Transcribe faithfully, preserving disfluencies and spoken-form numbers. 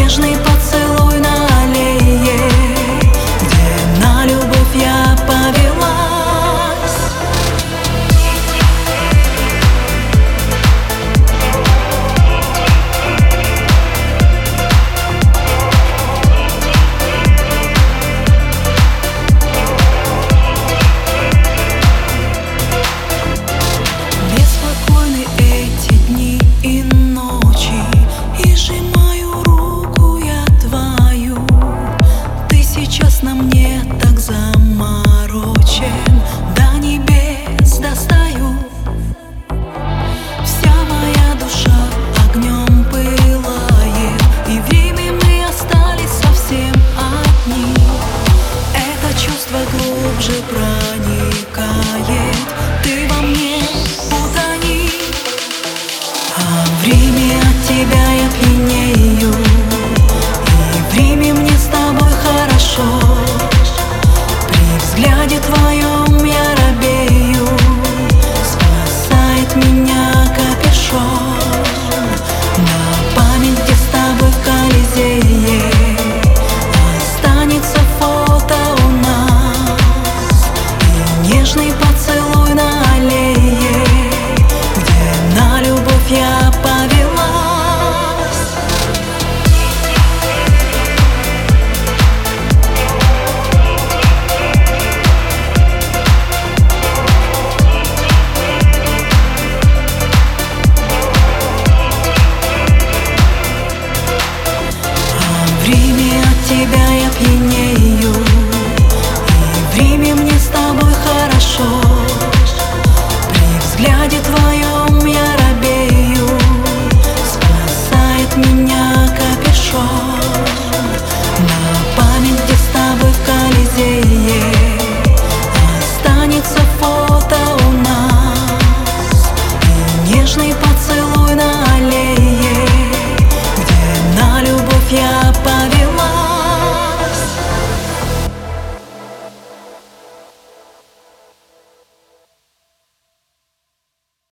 нежный поцелуй на аллее, где на любовь я повелась. Беспокойны эти дни и ночи, и сжимаю руку я твою. Ты сейчас на мне так заморочен, до небес достаю. Вся моя душа огнем пылает, и в Риме мы остались совсем одни. Это чувство глубже проникает, ты во мне утони. А в Риме от тебя я пьянею, и в Риме мне с тобой хорошо. При взгляде твоем я робею, спасает меня капюшон. На память, где с тобой в Колизее останется фото у нас, и нежный поцелуй на аллее, где на любовь я повелась. А в Риме от тебя я пьянею, и в Риме мне с тобой хорошо.